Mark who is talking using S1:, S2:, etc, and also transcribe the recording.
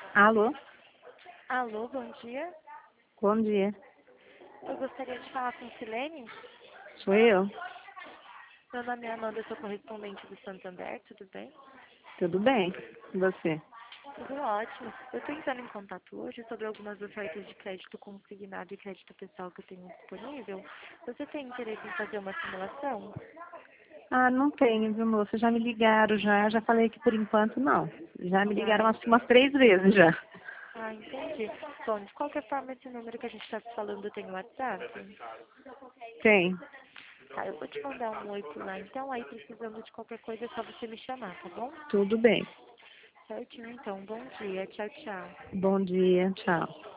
S1: Alô?
S2: Alô, bom dia.
S1: Bom dia.
S2: Eu gostaria de falar com Silene.
S1: Sou eu.
S2: Meu nome é Amanda, eu sou correspondente do Santander, tudo bem?
S1: Tudo bem? E você?
S2: Tudo ótimo. Eu estou entrando em contato hoje sobre algumas ofertas de crédito consignado e crédito pessoal que eu tenho disponível. Você tem interesse em fazer uma simulação?
S1: Ah, não tenho, viu, moça? Já me ligaram, já falei que por enquanto não. Já me ligaram
S2: Ah,
S1: umas 3 vezes já.
S2: entendi. Bom, de qualquer forma, esse número que a gente está falando tem WhatsApp?
S1: Tem.
S2: Tá, eu vou te mandar um oi por lá. Então, aí, precisando de qualquer coisa, é só você me chamar, tá bom?
S1: Tudo bem.
S2: Certinho, então. Bom dia. Tchau, tchau.
S1: Bom dia, tchau.